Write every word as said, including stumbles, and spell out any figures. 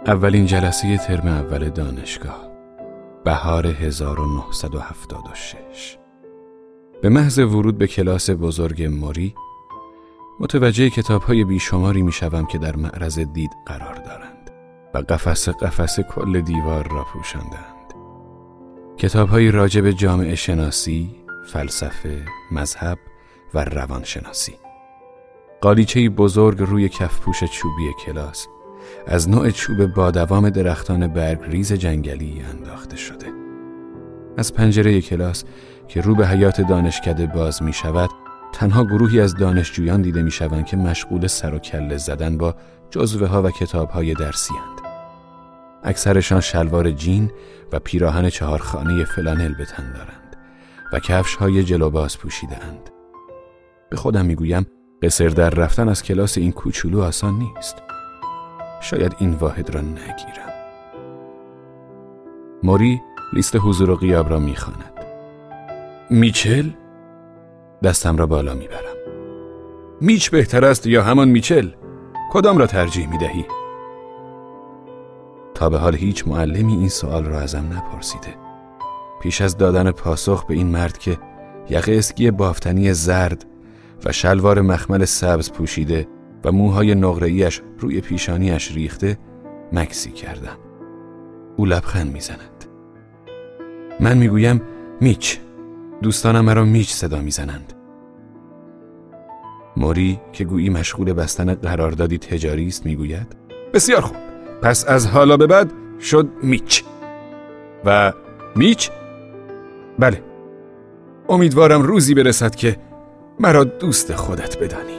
اولین جلسه ترم اول دانشگاه، بهار هزار و نهصد و هفتاد و شش. به محض ورود به کلاس بزرگ موری متوجه کتاب‌های بیشماری می‌شوم که در معرض دید قرار دارند و قفس قفس کل دیوار را پوشاندند. کتاب‌های راجع به جامعه شناسی، فلسفه، مذهب و روانشناسی. قالیچه‌ای بزرگ روی کفپوش چوبی کلاس از نوع چوب با دوام درختان برگ ریز جنگلی انداخته شده. از پنجره کلاس که رو به حیاط دانشکده باز می شود، تنها گروهی از دانشجویان دیده می شوند که مشغول سر و کله زدن با جزوه ها و کتاب های درسی اند. اکثرشان شلوار جین و پیراهن چهارخانه فلانل به تن دارند و کفش های جلوباز پوشیده اند. به خودم می گویم قصر در رفتن از کلاس این کوچولو آسان نیست. شاید این واحد را نگیرم. موری لیست حضور و غیاب را میخواند. میچل؟ دستم را بالا میبرم. میچ بهتر است یا همان میچل؟ کدام را ترجیح میدهی؟ تا به حال هیچ معلمی این سوال را ازم نپرسیده. پیش از دادن پاسخ به این مرد که یقه اسکی بافتنی زرد و شلوار مخمل سبز پوشیده و موهای نقره‌ایش روی پیشانیش ریخته، مکسی کردم. او لبخند میزند. من میگویم میچ. دوستانم مرا میچ صدا میزنند. موری که گویی مشغول بستن قراردادی تجاری است میگوید بسیار خوب، پس از حالا به بعد شد میچ. و میچ؟ بله. امیدوارم روزی برسد که مرا دوست خودت بدانی.